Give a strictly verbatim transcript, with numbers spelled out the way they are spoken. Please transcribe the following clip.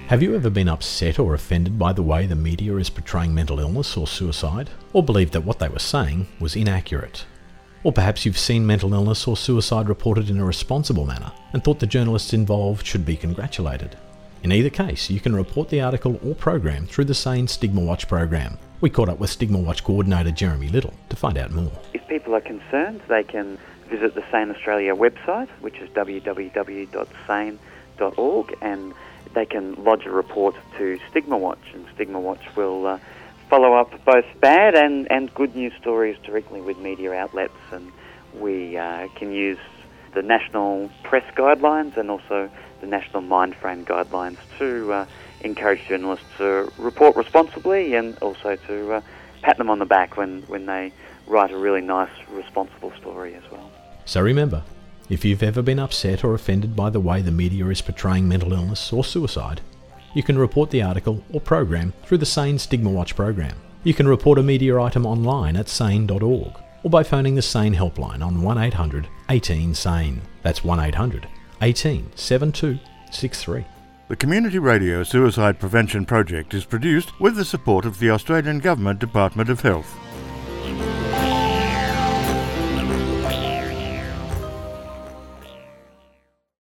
Have you ever been upset or offended by the way the media is portraying mental illness or suicide, or believed that what they were saying was inaccurate? Or perhaps you've seen mental illness or suicide reported in a responsible manner and thought the journalists involved should be congratulated. In either case, you can report the article or program through the SANE Stigma Watch program. We caught up with Stigma Watch coordinator Jeremy Little to find out more. If people are concerned, they can visit the SANE Australia website, which is w w w dot sane dot org, and they can lodge a report to Stigma Watch, and Stigma Watch will uh, follow up both bad and, and good news stories directly with media outlets, and we uh, can use the national press guidelines and also the national Mindframe guidelines to uh, encourage journalists to report responsibly, and also to uh, pat them on the back when, when they write a really nice, responsible story as well. So remember, if you've ever been upset or offended by the way the media is portraying mental illness or suicide, you can report the article or program through the SANE Stigma Watch program. You can report a media item online at sane dot org or by phoning the SANE helpline on one eight hundred eighteen SANE. That's one eight hundred eighteen seven two six three. The Community Radio Suicide Prevention Project is produced with the support of the Australian Government Department of Health.